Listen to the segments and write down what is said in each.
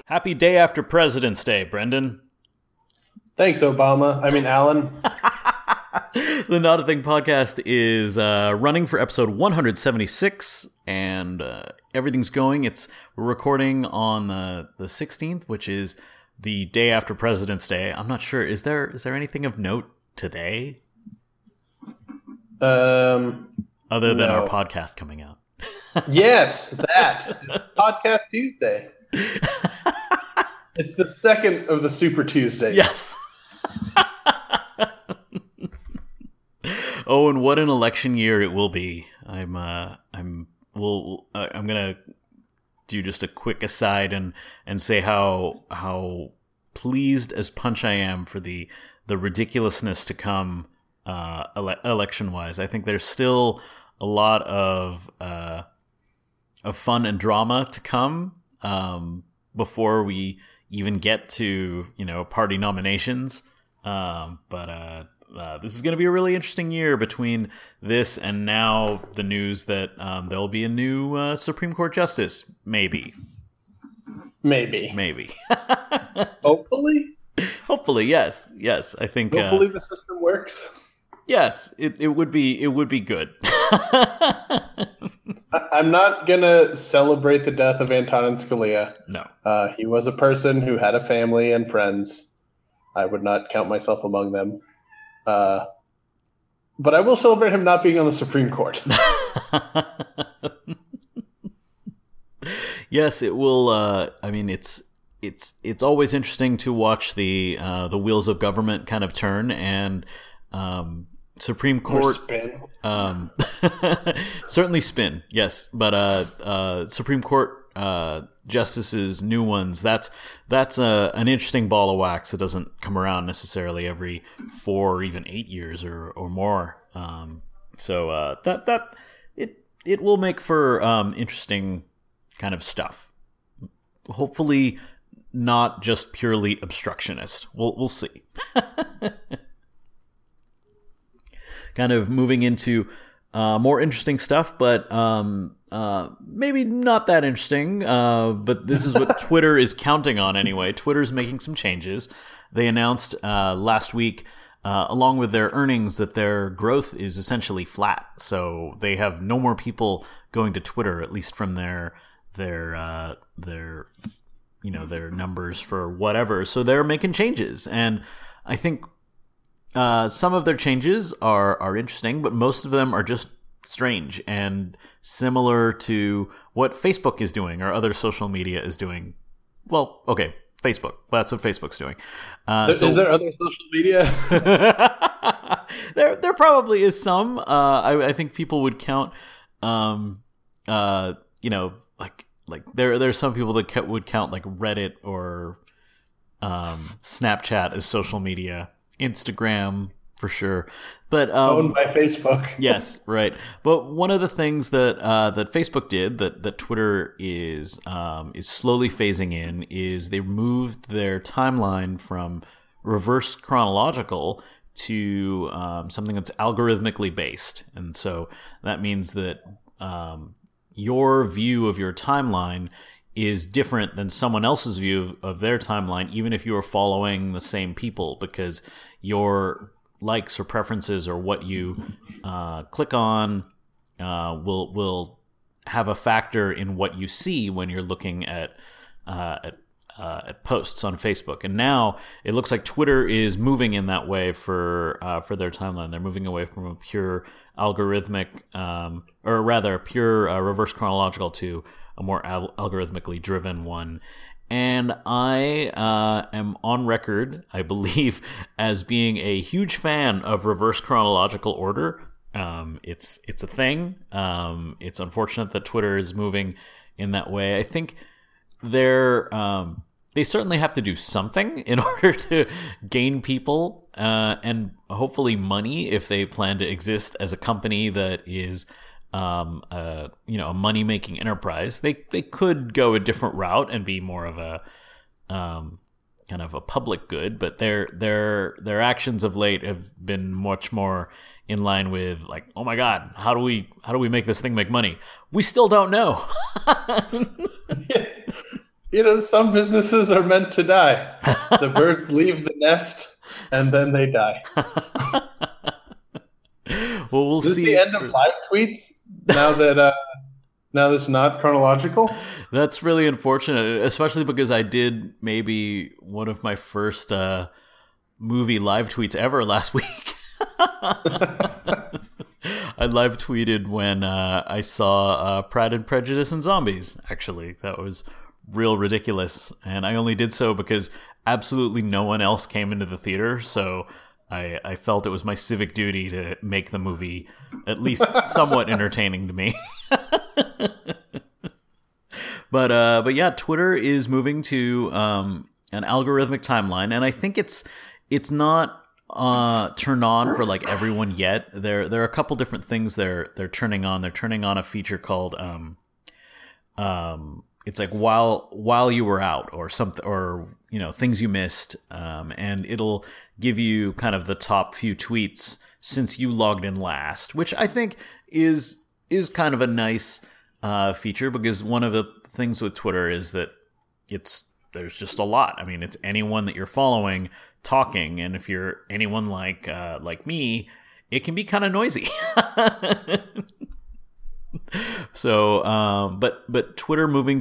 Happy day after President's Day, Brendan. Thanks, Obama. I mean, Alan. The Not a Thing podcast is running for episode 176, and everything's going. We're recording on the 16th, which is the day after President's Day. I'm not sure. Is there anything of note today? Other than our podcast coming out. Yes, that. Podcast Tuesday. It's the second of the Super Tuesdays. Yes. Oh, and what an election year it will be. I'm gonna do just a quick aside and say how pleased as punch I am for the ridiculousness to come election wise. I think there's still a lot of fun and drama to come before we even get to party nominations. But this is going to be a really interesting year between this and now the news that there'll be a new Supreme Court justice. Maybe. Hopefully, yes. I think. Hopefully, the system works. Yes, it would be good. I'm not gonna celebrate the death of Antonin Scalia. No, he was a person who had a family and friends. I would not count myself among them. But I will celebrate him not being on the Supreme Court. Yes, it will. I mean, it's always interesting to watch the wheels of government kind of turn, and Supreme Court spin. Certainly spin. Yes, but Supreme Court justices, new ones. That's an interesting ball of wax. It doesn't come around necessarily every 4 or even 8 years or more. So that it will make for interesting kind of stuff. Hopefully, not just purely obstructionist. We'll see. Kind of moving into more interesting stuff, but maybe not that interesting. But this is what Twitter is counting on anyway. Twitter's making some changes. They announced last week, along with their earnings, that their growth is essentially flat. So they have no more people going to Twitter, at least from their numbers for whatever. So they're making changes, and I think some of their changes are interesting, but most of them are just strange and similar to what Facebook is doing or other social media is doing. Well, okay, Facebook. That's what Facebook's doing. Is there other social media? There probably is some. I think people would count. Like there's some people that would count like Reddit or Snapchat as social media. Instagram for sure, but owned by Facebook. Yes, right. But one of the things that Facebook did that Twitter is slowly phasing in is they moved their timeline from reverse chronological to something that's algorithmically based, and so that means that your view of your timeline is different than someone else's view of their timeline, even if you are following the same people, because your likes or preferences or what you click on will have a factor in what you see when you're looking at posts on Facebook. And now it looks like Twitter is moving in that way for their timeline. They're moving away from a pure algorithmic, or rather a pure reverse chronological to a more algorithmically driven one. And I am on record, I believe, as being a huge fan of reverse chronological order. It's a thing. It's unfortunate that Twitter is moving in that way. I think they certainly have to do something in order to gain people and hopefully money if they plan to exist as a company that is a money-making enterprise. They could go a different route and be more of a kind of a public good, but their actions of late have been much more in line with like, oh my God, how do we make this thing make money? We still don't know. some businesses are meant to die. The birds leave the nest and then they die. Well, we'll see. Is this the end of live tweets now that it's not chronological? That's really unfortunate, especially because I did maybe one of my first movie live tweets ever last week. I live tweeted when I saw Pride and Prejudice and Zombies, actually. That was real ridiculous. And I only did so because absolutely no one else came into the theater, so I felt it was my civic duty to make the movie at least somewhat entertaining to me. But yeah, Twitter is moving to an algorithmic timeline, and I think it's not turned on for like everyone yet. There are a couple different things they're turning on. They're turning on a feature called it's like while you were out or something, or things you missed, and it'll give you kind of the top few tweets since you logged in last, which I think is kind of a nice feature, because one of the things with Twitter is that there's just a lot. I mean, it's anyone that you're following talking, and if you're anyone like me, it can be kind of noisy. So, but Twitter moving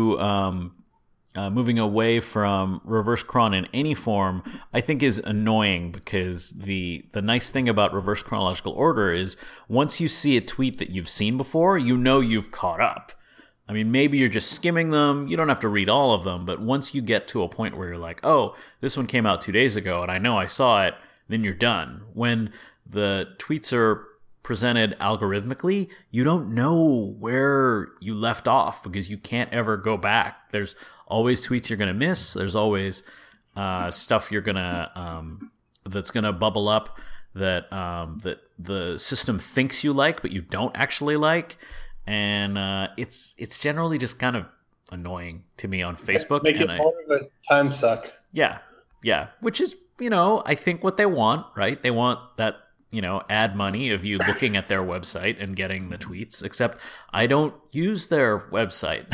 away from reverse chron in any form, I think is annoying, because the nice thing about reverse chronological order is once you see a tweet that you've seen before, you've caught up. I mean, maybe you're just skimming them. You don't have to read all of them, but once you get to a point where you're like, oh, this one came out 2 days ago and I know I saw it, then you're done. When the tweets are presented algorithmically, you don't know where you left off, because you can't ever go back. There's always tweets you're going to miss. There's always stuff you're going to that's going to bubble up that the system thinks you like, but you don't actually like. And it's generally just kind of annoying to me on Facebook. Make it more of a time suck. Yeah. Which is, I think what they want, right? They want that, ad money of you looking at their website and getting the tweets, except I don't use their website.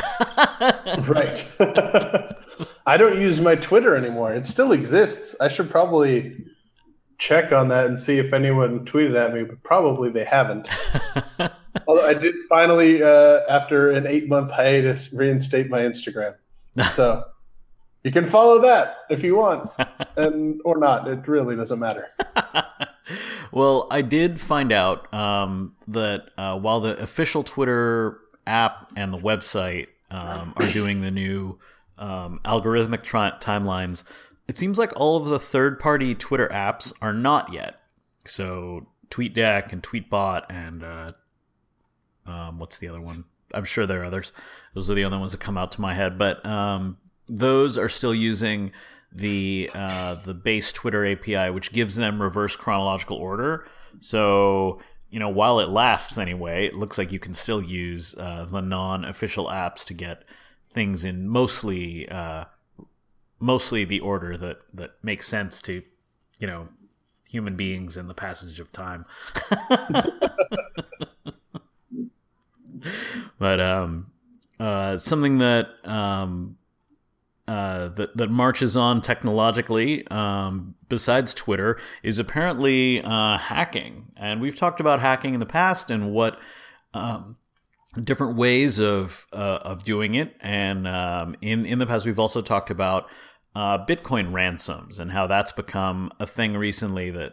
Right. I don't use my Twitter anymore. It still exists. I should probably check on that and see if anyone tweeted at me, but probably they haven't. Although I did finally, after an 8-month hiatus, reinstate my Instagram. So you can follow that if you want, or not. It really doesn't matter. Well, I did find out that while the official Twitter app and the website are doing the new algorithmic timelines, it seems like all of the third-party Twitter apps are not yet. So TweetDeck and Tweetbot and what's the other one? I'm sure there are others. Those are the other ones that come out to my head. But those are still using the base Twitter API, which gives them reverse chronological order. So, while it lasts anyway, it looks like you can still use the non-official apps to get things in mostly the order that makes sense to, human beings in the passage of time. But something that that marches on technologically, besides Twitter, is apparently hacking. And we've talked about hacking in the past and what different ways of doing it. And in the past, we've also talked about Bitcoin ransoms and how that's become a thing recently that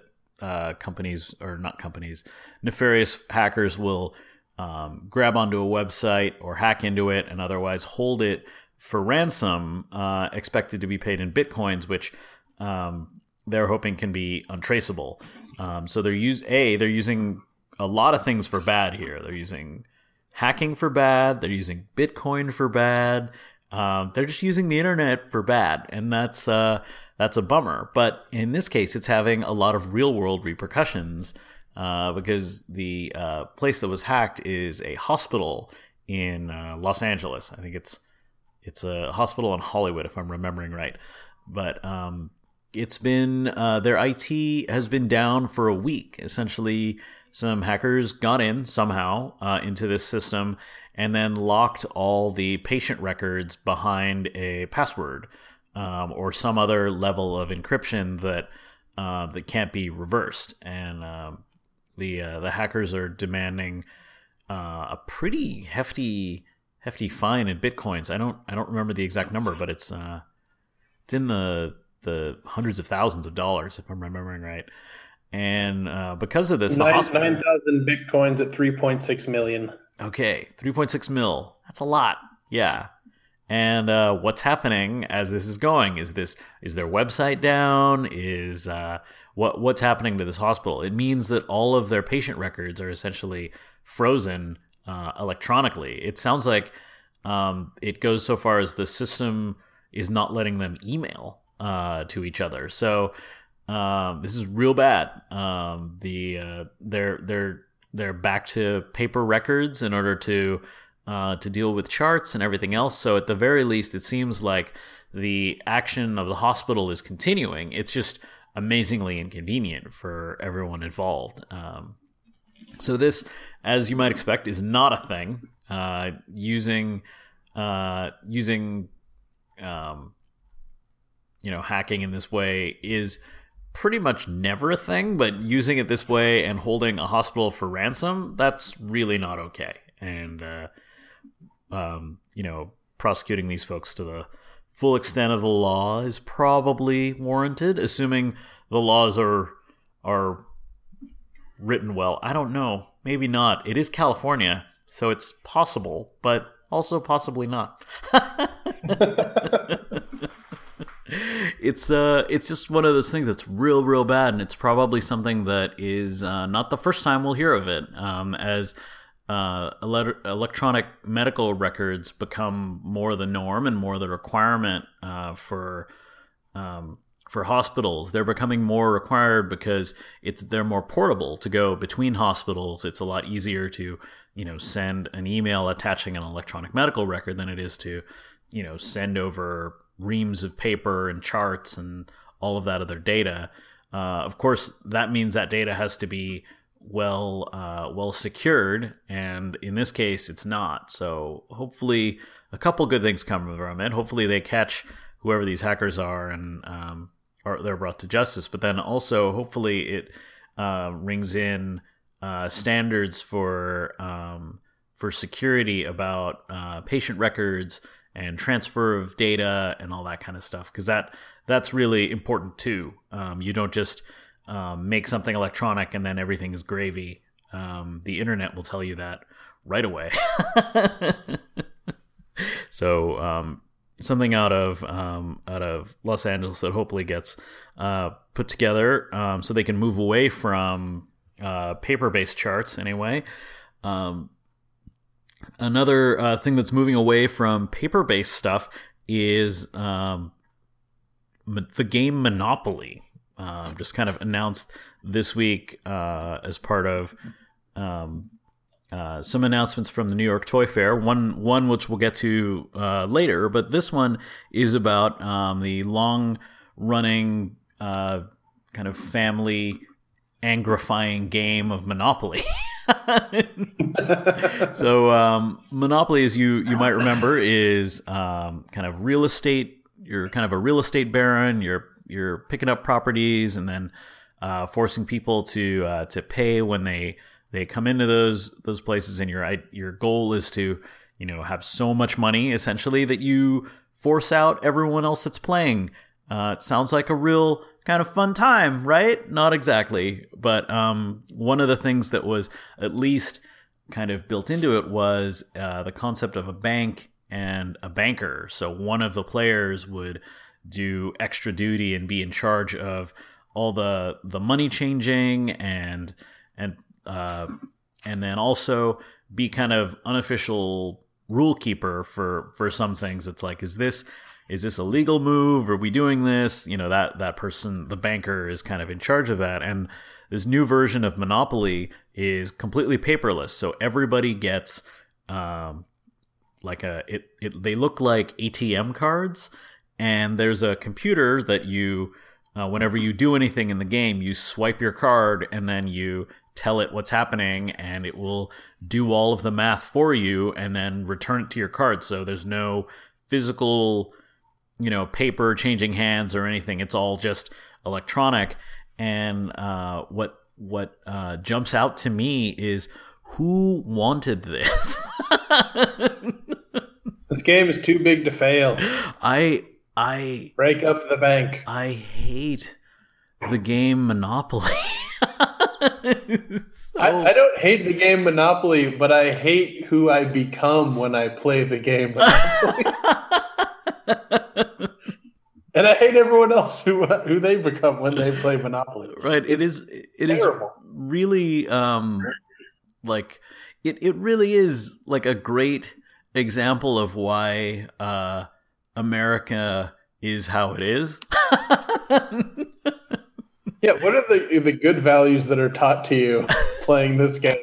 nefarious hackers will grab onto a website or hack into it and otherwise hold it for ransom, expected to be paid in Bitcoins, which they're hoping can be untraceable. So they're using a lot of things for bad here. They're using hacking for bad. They're using Bitcoin for bad. They're just using the internet for bad, and that's a bummer. But in this case, it's having a lot of real world repercussions because the place that was hacked is a hospital in Los Angeles. I think it's a hospital in Hollywood, if I'm remembering right. But it's been their IT has been down for a week, essentially some hackers got in somehow into this system and then locked all the patient records behind a password or some other level of encryption that can't be reversed. And the hackers are demanding a pretty hefty fine in bitcoins. I don't remember the exact number, but it's in the hundreds of thousands of dollars, if I'm remembering right. And because of this, 9,000 bitcoins at 3.6 million. Okay, 3.6 mil. That's a lot. Yeah. And what's happening as this is going? Is their website down? Is what's happening to this hospital? It means that all of their patient records are essentially frozen electronically. It sounds like it goes so far as the system is not letting them email to each other. So this is real bad. They're back to paper records in order to deal with charts and everything else. So at the very least, it seems like the action of the hospital is continuing. It's just amazingly inconvenient for everyone involved. So this, as you might expect, is not a thing. Using hacking in this way is pretty much never a thing, but using it this way and holding a hospital for ransom, that's really not okay. And prosecuting these folks to the full extent of the law is probably warranted, assuming the laws are written well. I don't know. Maybe not. It is California, so it's possible, but also possibly not. It's just one of those things that's real bad, and it's probably something that is not the first time we'll hear of it. As electronic medical records become more the norm and more the requirement for hospitals, they're becoming more required because they're more portable to go between hospitals. It's a lot easier to send an email attaching an electronic medical record than it is to send over reams of paper and charts and all of that other data. Of course, that means that data has to be well secured, and in this case, it's not. So hopefully, a couple good things come from it. Hopefully, they catch whoever these hackers are and or they're brought to justice. But then also, hopefully, it rings in standards for security about patient records and transfer of data and all that kind of stuff, because that's really important too. You don't just make something electronic and then everything is gravy. The internet will tell you that right away. So something out of Los Angeles that hopefully gets put together so they can move away from paper-based charts anyway. Another thing that's moving away from paper-based stuff is the game Monopoly. Just kind of announced this week as part of some announcements from the New York Toy Fair. One which we'll get to later, but this one is about the long-running kind of family angrifying game of Monopoly. So Monopoly, as you might remember, is kind of real estate. You're kind of a real estate baron. You're picking up properties and then forcing people to pay when they come into those places. And your goal is to have so much money essentially that you force out everyone else that's playing. It sounds like a real kind of fun time, right? Not exactly, but one of the things that was at least kind of built into it was the concept of a bank and a banker. So one of the players would do extra duty and be in charge of all the money changing and then also be kind of unofficial rule keeper for some things. It's like, is this a legal move? Are we doing this? That person, the banker, is kind of in charge of that. And this new version of Monopoly is completely paperless. So everybody gets they look like ATM cards, and there's a computer that you whenever you do anything in the game, you swipe your card and then you tell it what's happening, and it will do all of the math for you and then return it to your card. So there's no physical, paper changing hands or anything. It's all just electronic. And what jumps out to me is, who wanted this? This game is too big to fail. I break up the bank. I hate the game Monopoly. I don't hate the game Monopoly, but I hate who I become when I play the game Monopoly. And I hate everyone else who they become when they play Monopoly. Right. It is really like it really is like a great example of why America is how it is. Yeah, what are the good values that are taught to you playing this game?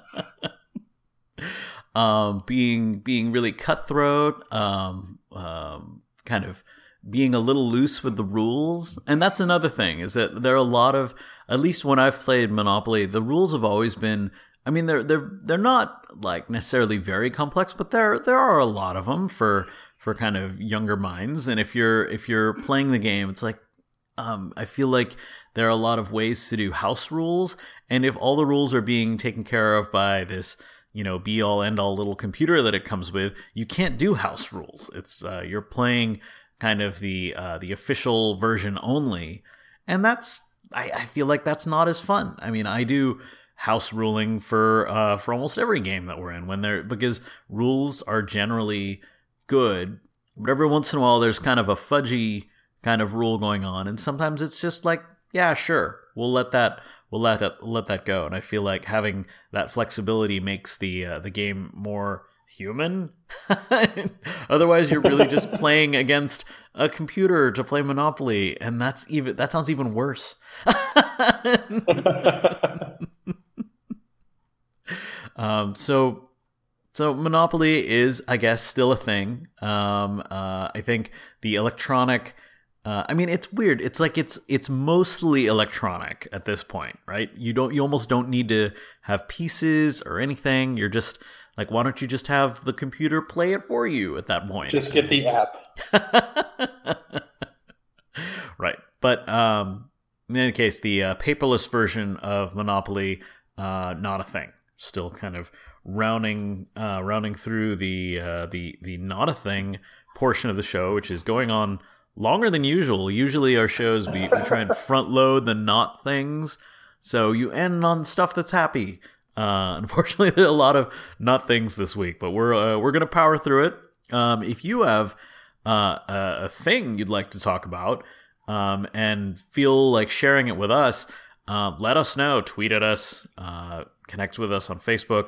Being really cutthroat, kind of being a little loose with the rules. And that's another thing, is that there are a lot of, at least when I've played Monopoly, the rules have always been, I mean, they're not like necessarily very complex, but there are a lot of them for kind of younger minds. And if you're playing the game, it's like, I feel like there are a lot of ways to do house rules, and if all the rules are being taken care of by this, be all end all little computer that it comes with, you can't do house rules. It's you're playing kind of the official version only, and that's I feel like that's not as fun. I mean, I do house ruling for almost every game that we're in because rules are generally good, but every once in a while there's kind of a fudgy kind of rule going on, and sometimes it's just like, yeah, sure, we'll let that go. And I feel like having that flexibility makes the game more human. Otherwise, you're really just playing against a computer to play Monopoly, and that sounds even worse. So Monopoly is, I guess, still a thing. I think the electronic. I mean, it's weird. It's like it's mostly electronic at this point, right? You almost don't need to have pieces or anything. You're just like, why don't you just have the computer play it for you at that point? Just get the app. Right. But in any case, the paperless version of Monopoly, not a thing. Still kind of rounding through the not a thing portion of the show, which is going on longer than usual. Usually our shows, we try and front load the not things, so you end on stuff that's happy. Unfortunately, there are a lot of not things this week, but we're gonna power through it. If you have a thing you'd like to talk about, and feel like sharing it with us, let us know. Tweet at us, connect with us on Facebook,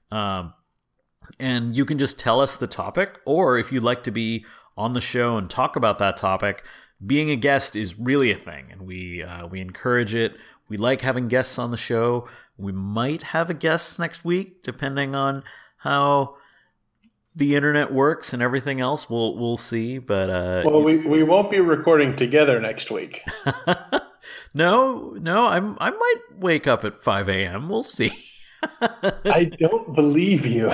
and you can just tell us the topic, or if you'd like to be on the show and talk about that topic, being a guest is really a thing, and we encourage it. We like having guests on the show. We might have a guest next week, depending on how the internet works and everything else. We'll see. But we won't be recording together next week. No, I might wake up at 5 a.m. We'll see. I don't believe you.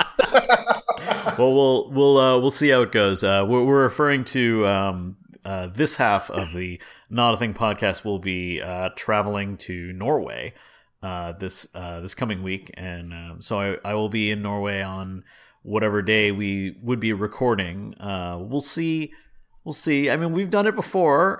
Well, we'll see how it goes. We're referring to this half of the Not a Thing podcast. Will be traveling to Norway this coming week, and so I will be in Norway on whatever day we would be recording. We'll see. I mean, we've done it before,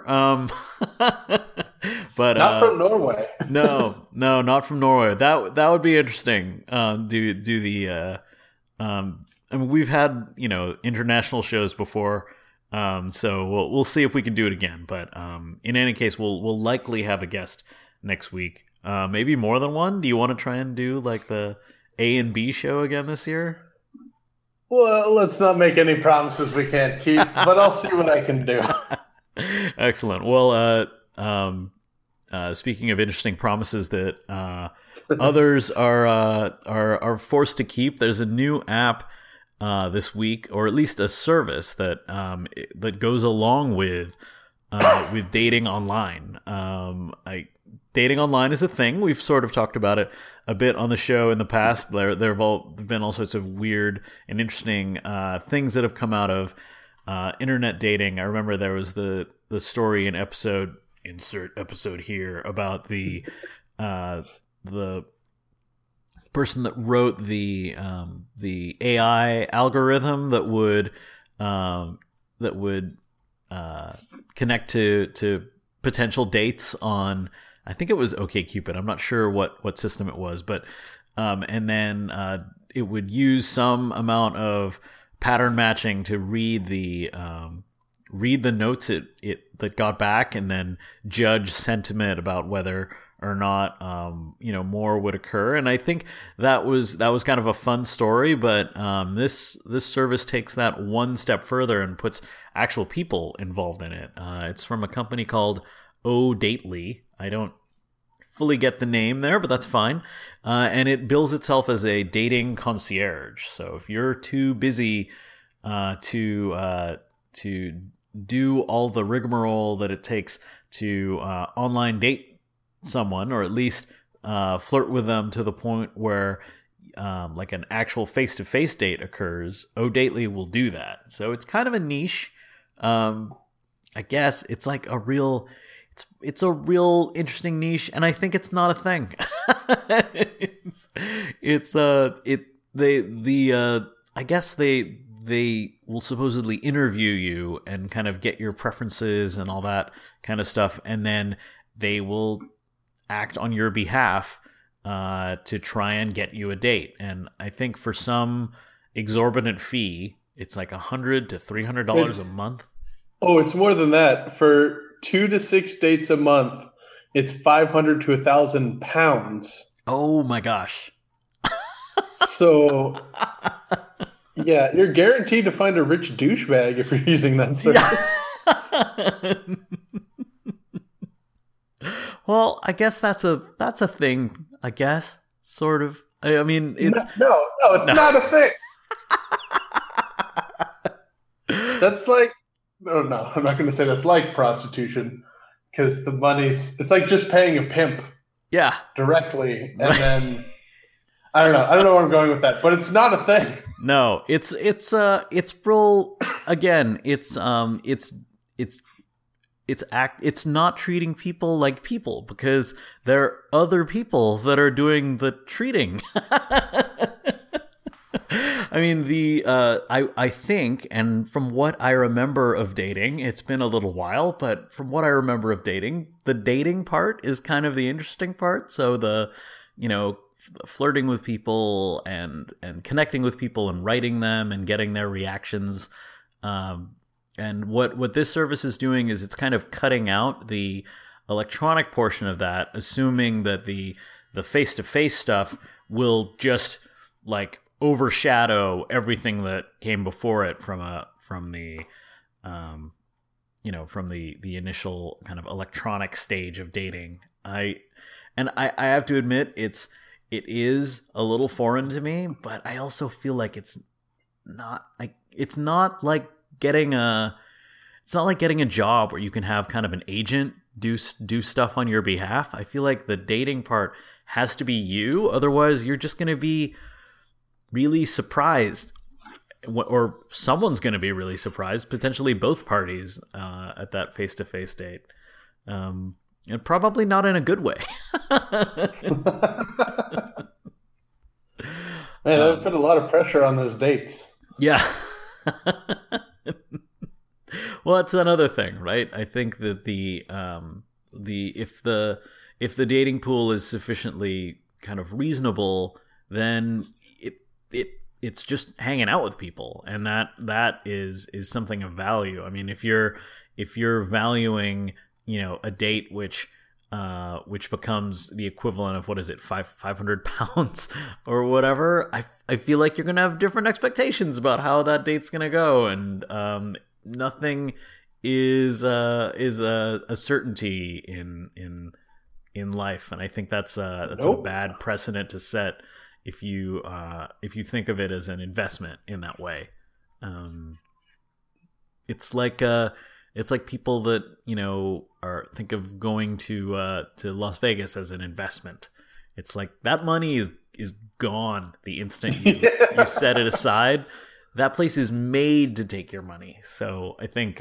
but not from Norway. no, not from Norway. That would be interesting. Do the I mean, we've had international shows before, so we'll see if we can do it again. But in any case, we'll likely have a guest next week. Maybe more than one. Do you want to try and do like the A and B show again this year? Well, let's not make any promises we can't keep, but I'll see what I can do. Excellent. Well, speaking of interesting promises that others are forced to keep, there's a new app this week, or at least a service that goes along with dating online. dating online is a thing. We've sort of talked about it a bit on the show in the past. There have been all sorts of weird and interesting things that have come out of internet dating. I remember there was the story in insert episode here about the person that wrote the AI algorithm that would connect to potential dates on, I think it was OkCupid. I'm not sure what system it was, but and then it would use some amount of pattern matching to read the notes that got back, and then judge sentiment about whether or not more would occur. And I think that was kind of a fun story, but this service takes that one step further and puts actual people involved in it. It's from a company called Odately. I don't fully get the name there, but that's fine. And it bills itself as a dating concierge. So if you're too busy to do all the rigmarole that it takes to online date someone, or at least flirt with them to the point where like an actual face-to-face date occurs, Odately will do that. So it's kind of a niche. I guess it's like a real interesting niche, and I think it's not a thing. I guess they will supposedly interview you and kind of get your preferences and all that kind of stuff, and then they will act on your behalf to try and get you a date. And I think for some exorbitant fee, it's like $100 to $300 a month. Oh, it's more than that. For 2 to 6 dates a month, it's £500 to £1,000. Oh my gosh! So, yeah, you're guaranteed to find a rich douchebag if you're using that service. Yeah. Well, I guess that's a thing. I guess, sort of. I mean, it's no, it's not a thing. That's like, no, I'm not going to say that's like prostitution, because it's like just paying a pimp. Yeah. Directly, and then I don't know where I'm going with that, but it's not a thing. No, it's real. Again, it's not treating people like people, because there are other people that are doing the treating. I mean, I think, and from what I remember of dating, it's been a little while, but from what I remember of dating, the dating part is kind of the interesting part. So the, flirting with people and connecting with people and writing them and getting their reactions. And what this service is doing is it's kind of cutting out the electronic portion of that, assuming that the face-to-face stuff will just like overshadow everything that came before it from the initial kind of electronic stage of dating. I have to admit it is a little foreign to me, but I also feel like it's not like getting a job where you can have kind of an agent do stuff on your behalf. I feel like the dating part has to be you, otherwise you're just going to be really surprised, or someone's going to be really surprised, potentially both parties at that face-to-face date, and probably not in a good way. Man, that would put a lot of pressure on those dates. Yeah. Well, that's another thing, right? I think that if the dating pool is sufficiently kind of reasonable, then it's just hanging out with people, and that is something of value. I mean, if you're valuing, a date which becomes the equivalent of, what is it, 500 pounds or whatever, I feel like you're gonna have different expectations about how that date's gonna go, and nothing is a certainty in life, and I think that's a bad precedent to set if you think of it as an investment in that way. It's like It's like people that, are think of going to Las Vegas as an investment. It's like that money is gone the instant you set it aside. That place is made to take your money. So I think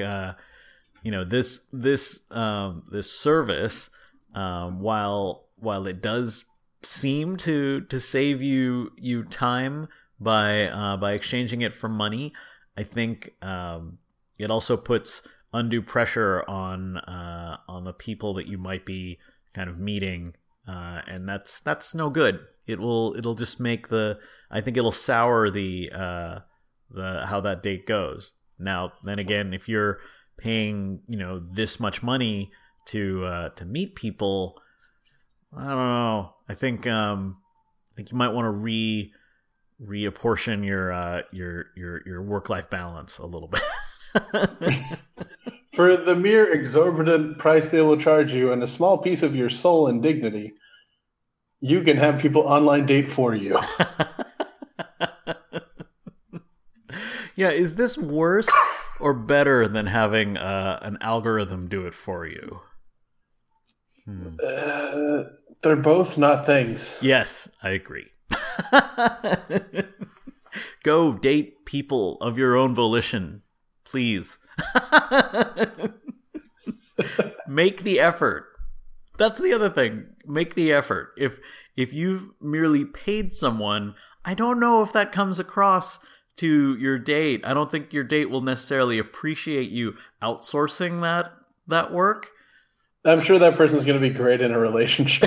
this service, while it does seem to save you time by exchanging it for money, I think it also puts undue pressure on the people that you might be kind of meeting, and that's no good. It'll just make I think it'll sour the how that date goes. Now, then again, if you're paying this much money to meet people, I don't know. I think you might want to reapportion your work-life balance a little bit. For the mere exorbitant price they will charge you and a small piece of your soul and dignity, you can have people online date for you. Yeah, is this worse or better than having an algorithm do it for you? They're both not things. Yes, I agree. Go date people of your own volition, please. Make the effort. That's the other thing. Make the effort. If you've merely paid someone, I don't know if that comes across to your date. I don't think your date will necessarily appreciate you outsourcing that work. I'm sure that person's going to be great in a relationship.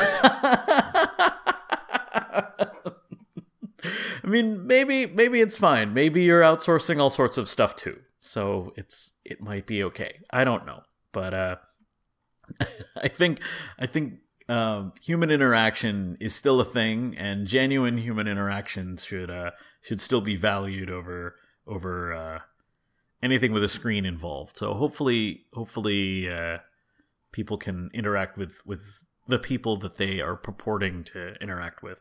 I mean, maybe it's fine. Maybe you're outsourcing all sorts of stuff too. So it might be okay. I don't know. But I think human interaction is still a thing, and genuine human interactions should still be valued over anything with a screen involved. So hopefully people can interact with the people that they are purporting to interact with.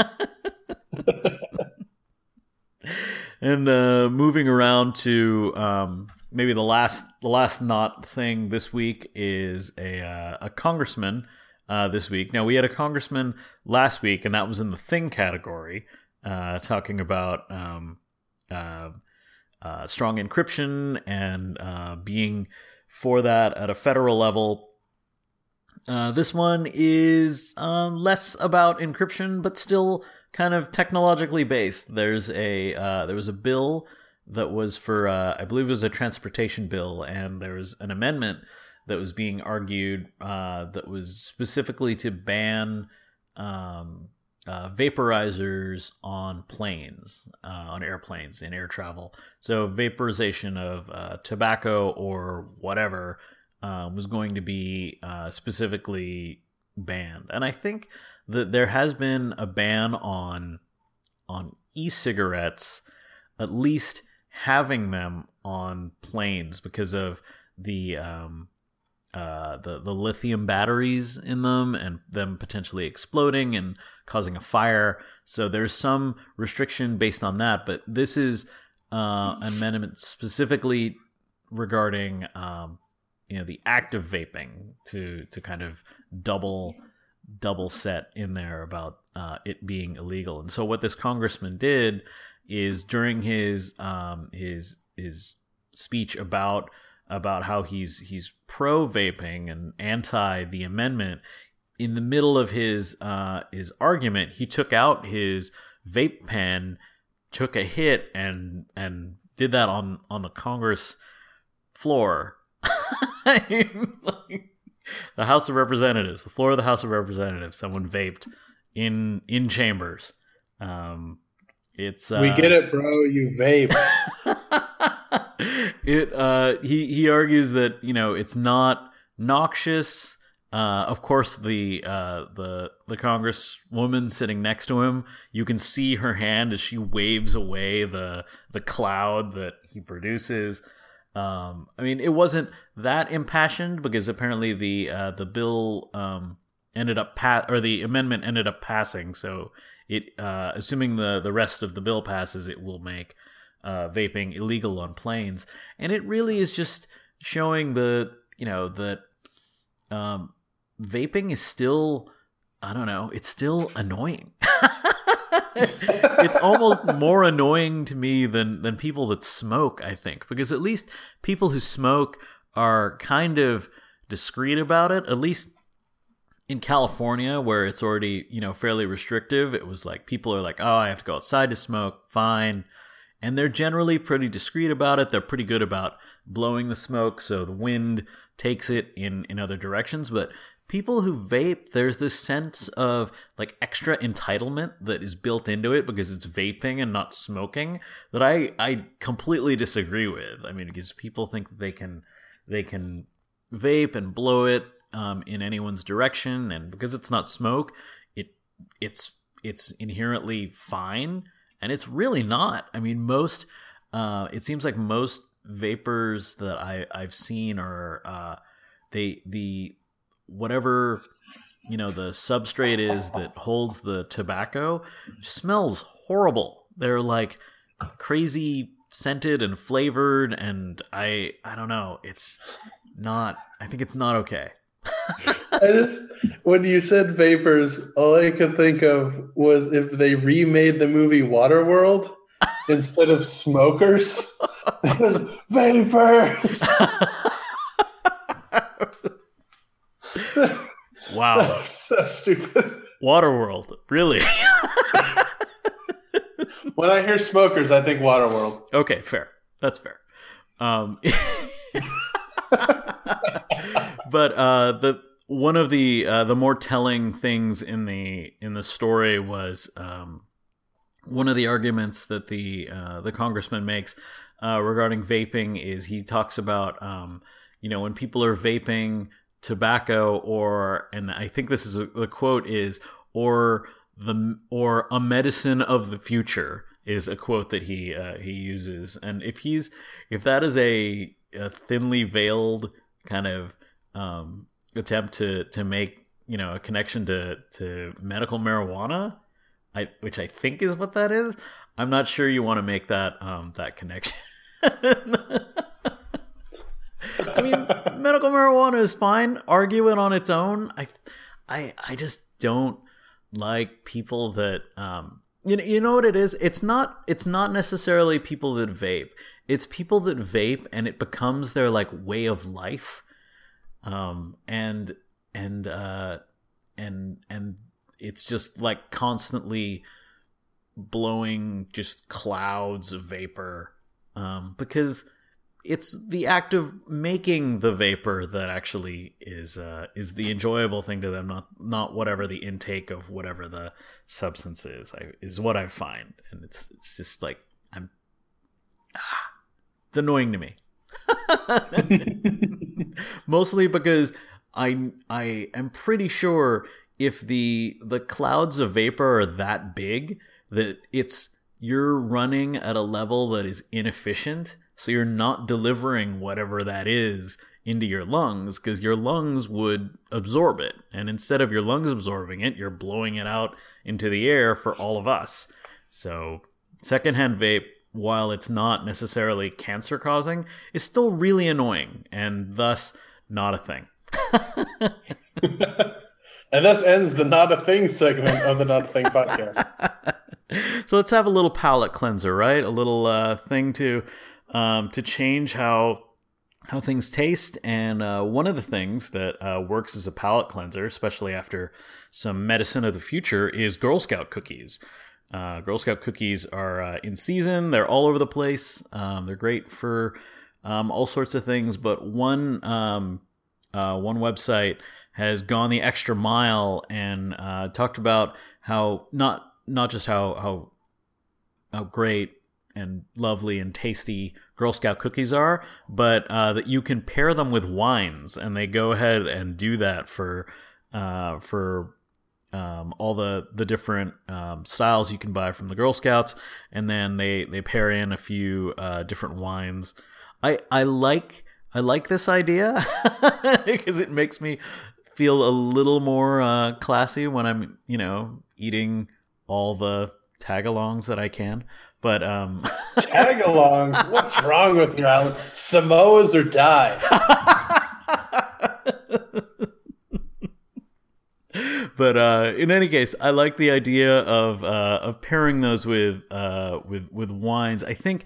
And moving around to maybe the last not thing this week is a congressman this week. Now, we had a congressman last week, and that was in the thing category, talking about strong encryption and being for that at a federal level. This one is less about encryption, but still kind of technologically based. There was a bill that was for I believe it was a transportation bill, and there was an amendment that was being argued that was specifically to ban vaporizers on planes, on airplanes, in air travel. So vaporization of tobacco or whatever was going to be specifically banned. And I think that there has been a ban on e-cigarettes, at least having them on planes, because of the lithium batteries in them and them potentially exploding and causing a fire. So there's some restriction based on that. But this is an amendment specifically regarding the act of vaping to kind of double set in there about it being illegal. And so what this congressman did is, during his speech about how he's pro vaping and anti the amendment, in the middle of his argument, he took out his vape pen, took a hit, and did that on the Congress floor. The House of Representatives, the floor of the House of Representatives, someone vaped in chambers. It's we get it, bro. You vape. He argues that it's not noxious. Of course, the congresswoman sitting next to him, you can see her hand as she waves away the cloud that he produces. I mean, it wasn't that impassioned, because apparently the bill ended up the amendment ended up passing. So it, assuming the rest of the bill passes, it will make vaping illegal on planes. And it really is just showing that vaping is still, I don't know, it's still annoying. It's almost more annoying to me than people that smoke, I think, because at least people who smoke are kind of discreet about it. At least in California, where it's already, fairly restrictive, it was like people are like, oh, I have to go outside to smoke, fine. And they're generally pretty discreet about it. They're pretty good about blowing the smoke so the wind takes it in other directions. But people who vape, there's this sense of like extra entitlement that is built into it because it's vaping and not smoking that I completely disagree with. I mean, because people think that they can vape and blow it in anyone's direction, and because it's not smoke, it's inherently fine, and it's really not. I mean, it seems like most vapors that I've seen are whatever the substrate is that holds the tobacco smells horrible. They're like crazy scented and flavored, and I don't know. It's not. I think it's not okay. When you said vapors, all I could think of was if they remade the movie Waterworld instead of smokers, it was vapors. Wow. So stupid. Waterworld, really? When I hear smokers, I think Waterworld. Okay, fair. That's fair. But one of the more telling things in the story was one of the arguments that the congressman makes regarding vaping is he talks about when people are vaping tobacco, and I think this is the quote is or a medicine of the future is a quote that he uses, and if that is a thinly veiled kind of attempt to make a connection to medical marijuana, which I think is what that is, I'm not sure you want to make that connection. I mean, medical marijuana is fine. Argue it on its own. I just don't like people that you know what it is. It's not necessarily people that vape. It's people that vape and it becomes their like way of life, and it's just like constantly blowing just clouds of vapor, because it's the act of making the vapor that actually is the enjoyable thing to them, not whatever the intake of whatever the substance is what I find, and it's just like it's annoying to me. Mostly because I am pretty sure if the clouds of vapor are that big that you're running at a level that is inefficient. So you're not delivering whatever that is into your lungs because your lungs would absorb it. And instead of your lungs absorbing it, you're blowing it out into the air for all of us. So secondhand vape, while it's not necessarily cancer causing, is still really annoying and thus not a thing. And thus ends the Not a Thing segment of the Not a Thing podcast. So let's have a little palate cleanser, right? A little thing to change how things taste, and one of the things that works as a palate cleanser, especially after some medicine of the future, is Girl Scout cookies. Girl Scout cookies are in season; they're all over the place. They're great for all sorts of things, but one website has gone the extra mile and talked about how not just how great and lovely and tasty Girl Scout cookies are, but that you can pair them with wines, and they go ahead and do that for all the different styles you can buy from the Girl Scouts, and then they pair in a few different wines. I like this idea because it makes me feel a little more classy when I'm eating all the tag-alongs that I can. But Tag-alongs? What's wrong with you, Alan? Samoas or die? But in any case, I like the idea of pairing those with wines. I think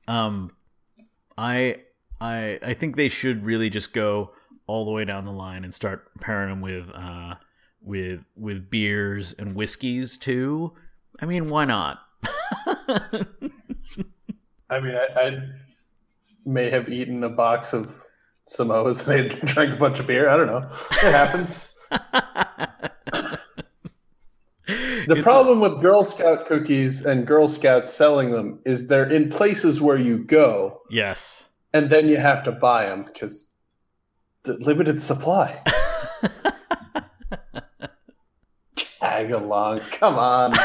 I think they should really just go all the way down the line and start pairing them with beers and whiskeys too. I mean, why not? I mean, I may have eaten a box of Samoas and I drank a bunch of beer. I don't know. It happens. The problem with Girl Scout cookies and Girl Scouts selling them is they're in places where you go. Yes. And then you have to buy them because the limited supply. Tag-alongs, come on.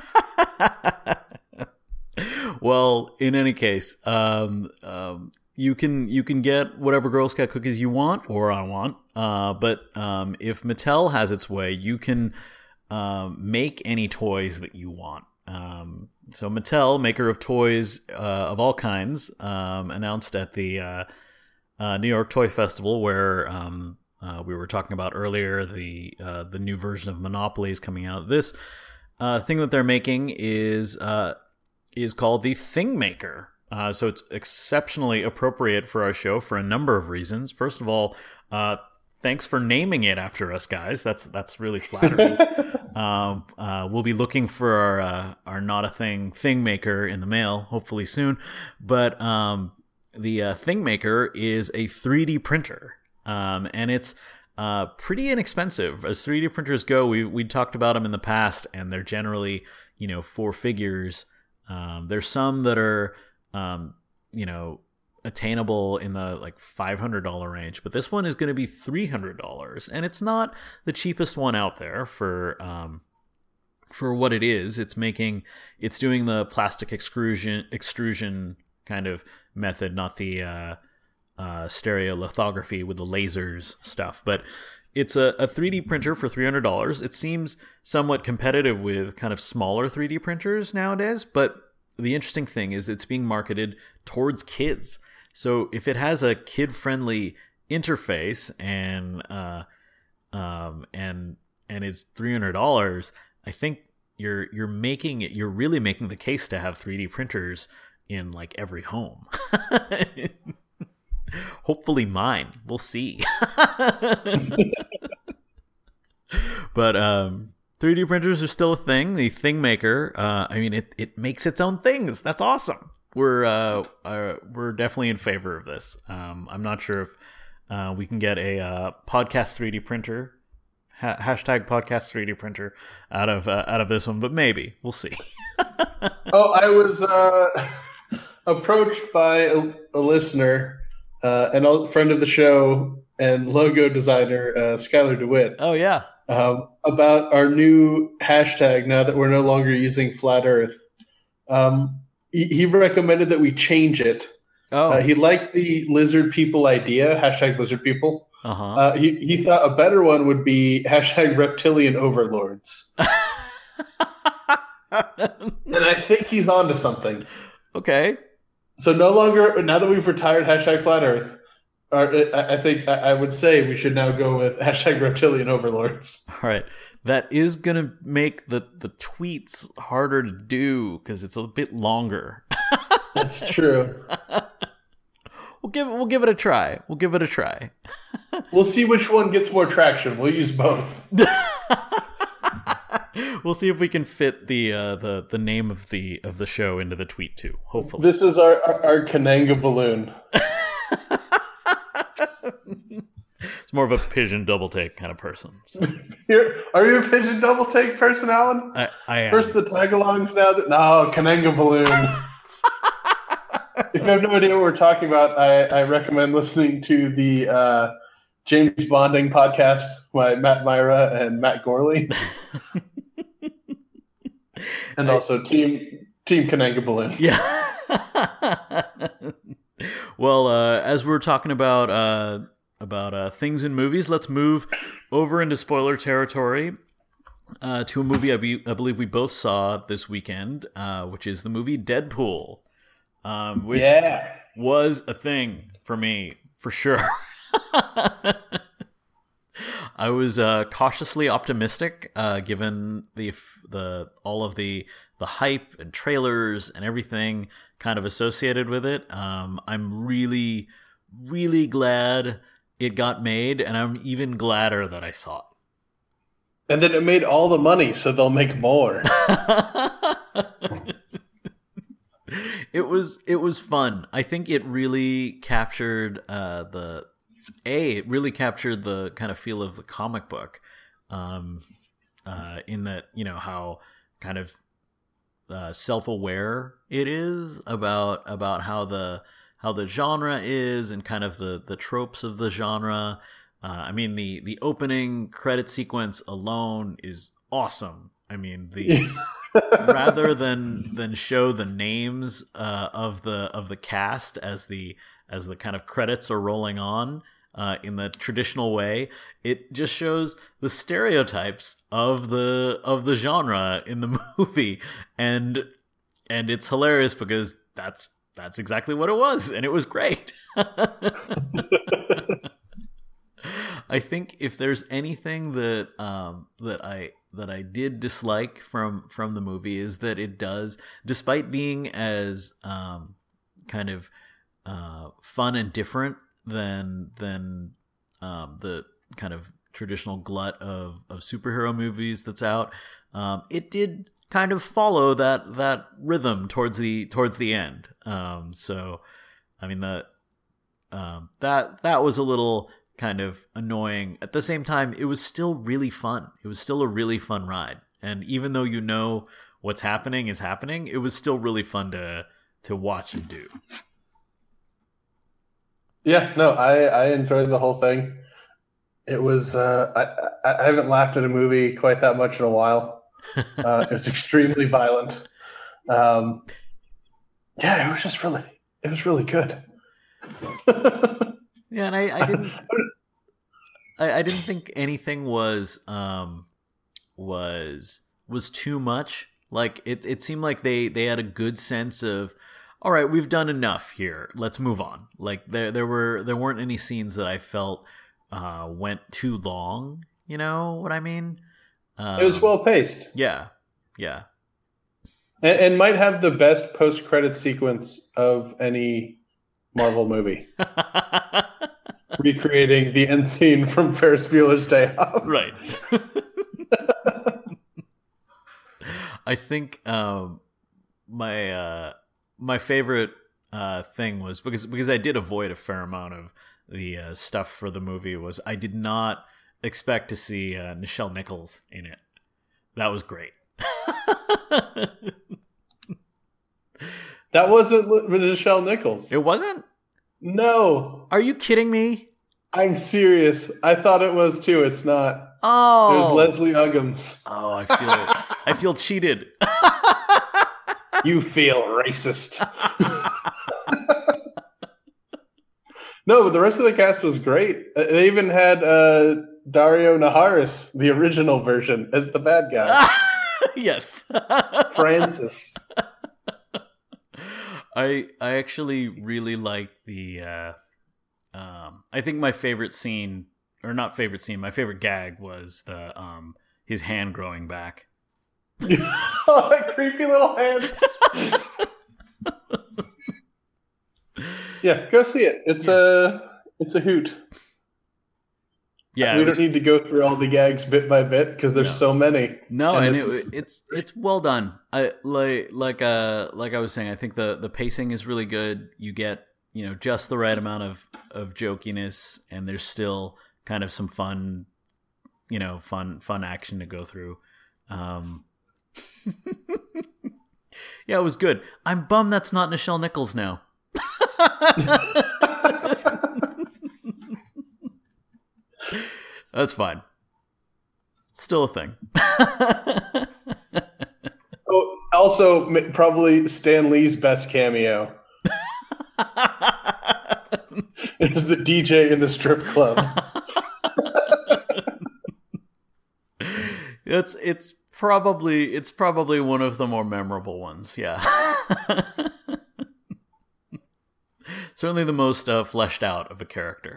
Well, in any case, you can get whatever Girl Scout cookies you want or I want. But if Mattel has its way, you can make any toys that you want. So Mattel, maker of toys of all kinds, announced at the New York Toy Festival, where we were talking about earlier, the new version of Monopoly is coming out. This thing that they're making is called the Thing Maker. So it's exceptionally appropriate for our show for a number of reasons. First of all, thanks for naming it after us, guys. That's really flattering. We'll be looking for our Not a Thing Maker in the mail, hopefully soon. But the Thing Maker is a 3D printer, and it's pretty inexpensive as 3D printers go. We talked about them in the past, and they're generally 4 figures. There's some that are attainable in the like $500 range, but this one is going to be $300, and it's not the cheapest one out there for what it is. It's doing the plastic extrusion kind of method, not the stereolithography with the lasers stuff, but it's a 3D printer for $300. It seems somewhat competitive with kind of smaller 3D printers nowadays, but the interesting thing is it's being marketed towards kids. So if it has a kid-friendly interface and is $300, I think you're really making the case to have 3D printers in like every home. Hopefully mine. We'll see. But 3D printers are still a thing. The Thing Maker, it makes its own things. That's awesome. We're definitely in favor of this. I'm not sure if we can get a podcast 3D printer, hashtag podcast 3D printer out of this one, but maybe we'll see. I was approached by a listener, an old friend of the show and logo designer, Skylar DeWitt. Oh yeah. About our new hashtag now that we're no longer using Flat Earth. He recommended that we change it. Oh. He liked the lizard people idea, hashtag lizard people. Uh-huh. He thought a better one would be hashtag reptilian overlords. And I think he's onto something. Okay. So now that we've retired hashtag Flat Earth, I think I would say we should now go with hashtag reptilian overlords. All right. That is going to make the tweets harder to do because it's a bit longer. That's true. We'll give it a try. We'll see which one gets more traction. We'll use both. We'll see if we can fit the name of the show into the tweet too. Hopefully, this is our Kananga balloon. It's more of a pigeon double take kind of person. So. Are you a pigeon double take person, Alan? I am. First the tag-alongs, now Kananga balloon. If you have no idea what we're talking about, I recommend listening to the James Bonding podcast by Matt Myra and Matt Gorley. And also Team Kananga balloon. Yeah. Well, as we're talking about things in movies, let's move over into spoiler territory. to a movie I believe we both saw this weekend, which is the movie Deadpool, which was a thing for me, for sure. I was cautiously optimistic, given the all of the hype and trailers and everything kind of associated with it. I'm really, really glad it got made, and I'm even gladder that I saw it. And then it made all the money, so they'll make more. It was fun. I think it really captured it really captured the kind of feel of the comic book, in that, you know, how kind of self-aware it is about how the genre is, and kind of the tropes of the genre. I mean, the opening credit sequence alone is awesome. I mean, rather than show the names of the cast as the kind of credits are rolling on in the traditional way, it just shows the stereotypes of the genre in the movie, and it's hilarious because that's exactly what it was, and it was great. I think if there's anything that I did dislike from the movie, is that it does, despite being as kind of fun and different than the kind of traditional glut of superhero movies that's out, it did kind of follow that rhythm towards the end. So I mean, that was a little kind of annoying. At the same time, it was still really fun. It was still a really fun ride. And even though you know what's happening is happening, it was still really fun to watch and do. Yeah, no, I enjoyed the whole thing. It was I haven't laughed at a movie quite that much in a while. It was extremely violent. Yeah, it was really good. Yeah, and I didn't think anything was too much. Like it seemed like they had a good sense of, all right, we've done enough here. Let's move on. Like there weren't any scenes that I felt went too long. You know what I mean? It was well paced. Yeah. And might have the best post-credit sequence of any Marvel movie. Recreating the end scene from Ferris Bueller's Day Off. Right. I think my favorite thing was, because I did avoid a fair amount of the stuff for the movie, was I did not expect to see Nichelle Nichols in it. That was great. That wasn't Nichelle Nichols. It wasn't? No. Are you kidding me? I'm serious. I thought it was too. It's not. Oh. There's Leslie Uggams. Oh, I feel cheated. You feel racist. No, but the rest of the cast was great. They even had Dario Naharis, the original version, as the bad guy. Yes. Francis. I actually really like the I think my favorite scene, or not favorite scene, my favorite gag was the his hand growing back. Oh, that creepy little hand. Yeah, go see it. It's a hoot. Yeah, we don't need to go through all the gags bit by bit because there's so many. No, and it's well done. I like I was saying, I think the pacing is really good. You get, you know, just the right amount of jokiness, and there's still kind of some fun, you know, fun action to go through. Yeah, it was good. I'm bummed that's not Nichelle Nichols now. That's fine. Still a thing. Oh, also, probably Stan Lee's best cameo is the DJ in the strip club. It's probably one of the more memorable ones. Yeah. Certainly the most fleshed out of a character.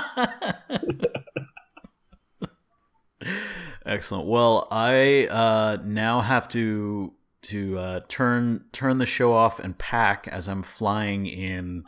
Excellent. Well, I now have to turn the show off and pack as I'm flying in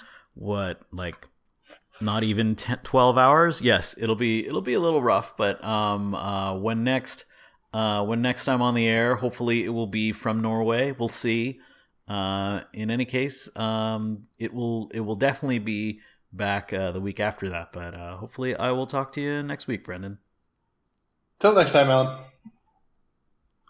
not even 12 hours. Yes, it'll be a little rough, but when next I'm on the air, hopefully it will be from Norway. We'll see. In any case, it will definitely be back the week after that, but hopefully I will talk to you next week, Brendan. Till next time, Alan.